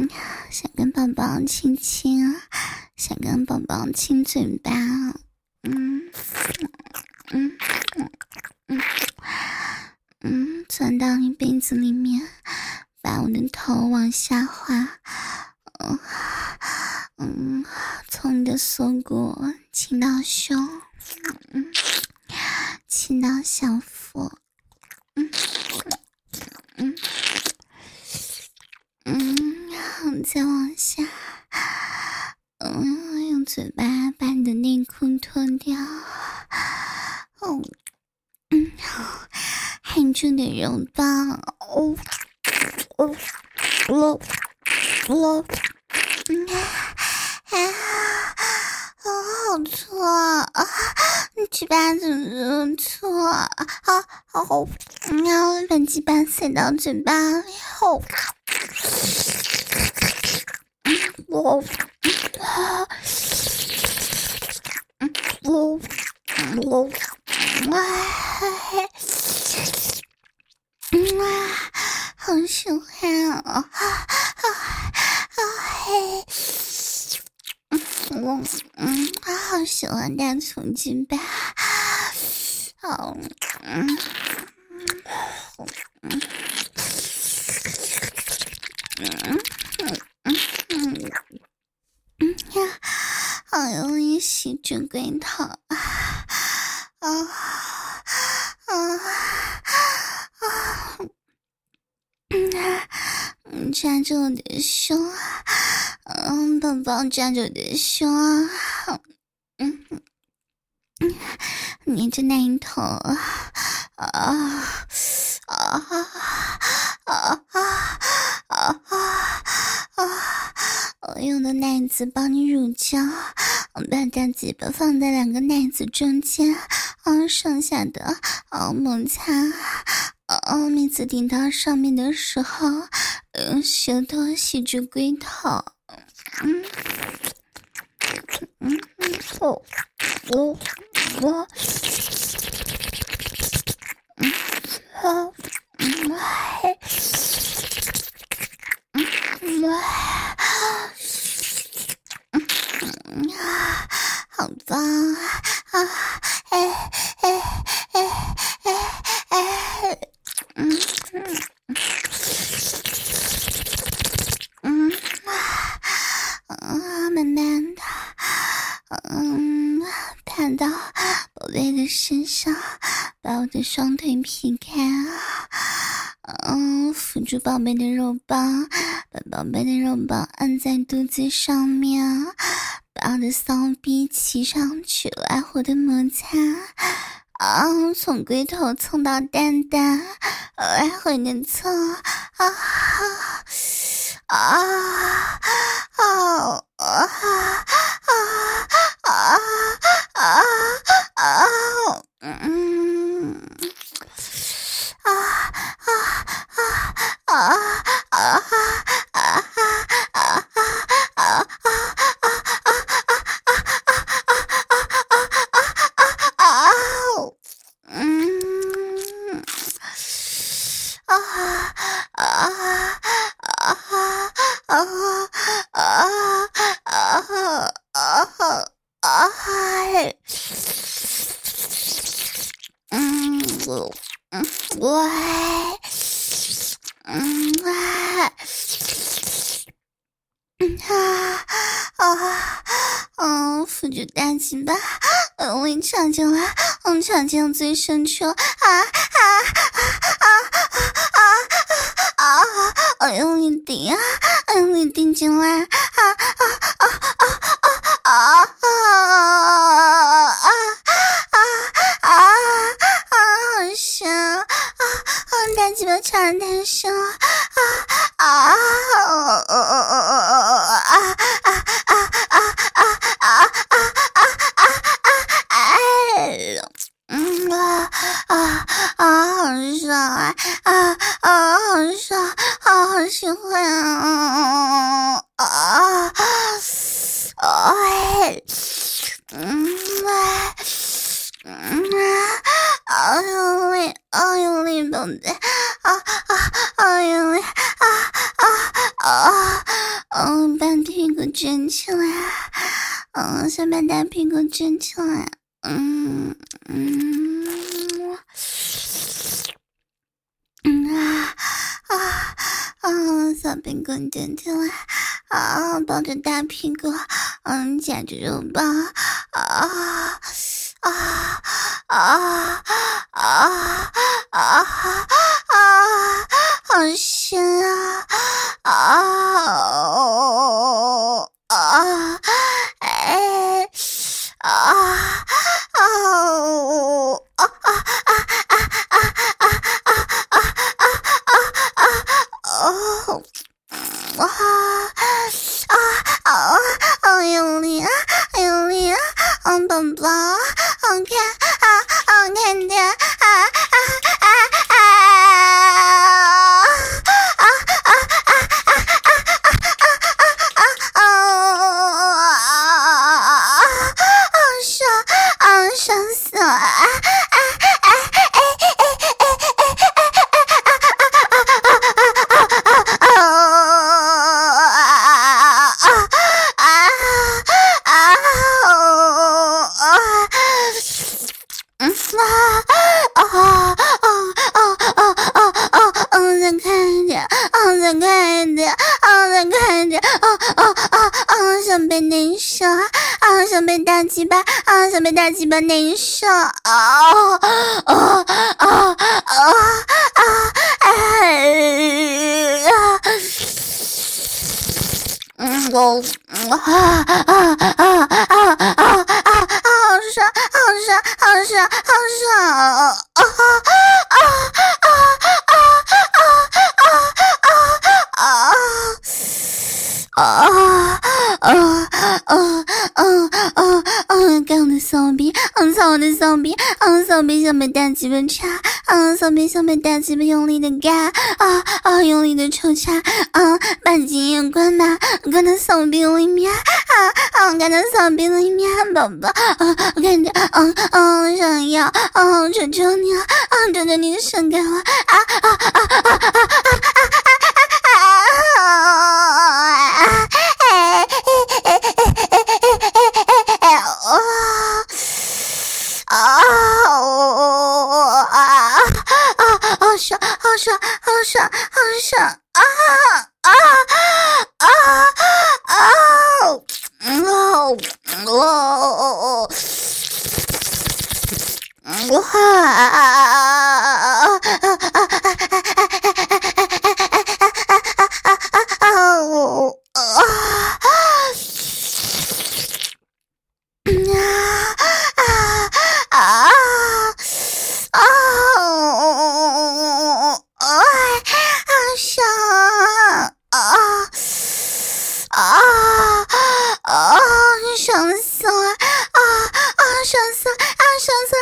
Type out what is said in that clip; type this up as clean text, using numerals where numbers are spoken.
想跟宝宝亲亲啊，想跟宝宝亲嘴巴啊，钻到你被子里面，把我的头往下滑，从你的锁骨亲到胸，亲到小腹，再往下，用嘴巴把你的内裤脱掉，含住的肉棒，好粗啊！你鸡巴怎么这么粗啊？你要把鸡巴塞到嘴巴里，好喜欢啊！好喜欢大粗鸡巴，好容易吸住龟头抓住我的胸，宝宝抓住我的胸啊，捏着那一头我用的奶子帮你乳胶，把大嘴巴放在两个奶子中间，上下的摩擦，每次顶到上面的时候，用舌头吸住龟头，好棒慢慢的，爬到宝贝的身上，把我的双腿劈开扶住宝贝的肉棒，把宝贝的肉棒按在肚子上面，把我的骚逼骑上去，来回的摩擦，从龟头蹭到蛋蛋，来回的蹭，扶住大鸡巴，我一插进来，插进最深处，用力顶用力顶进来，好香，大鸡巴插得太深了，好爽好爽，好喜欢用力宝贝，用力卷起来，先把大屁股卷起来，小屁股卷起来，抱着大屁股，夹着肉棒，好香好用力啊，好用力啊，宝宝，好看的爽死了！想被内射想被大鸡巴想被大鸡巴内射干我的骚逼，操我的骚逼，骚逼想被大鸡巴插，骚逼想被大鸡巴用力的干，用力的抽插，把精液灌到骚逼里面，灌到骚逼里面，宝宝，看着，想要，求求你了，求求你伸开我，好爽爽死了，爽死了，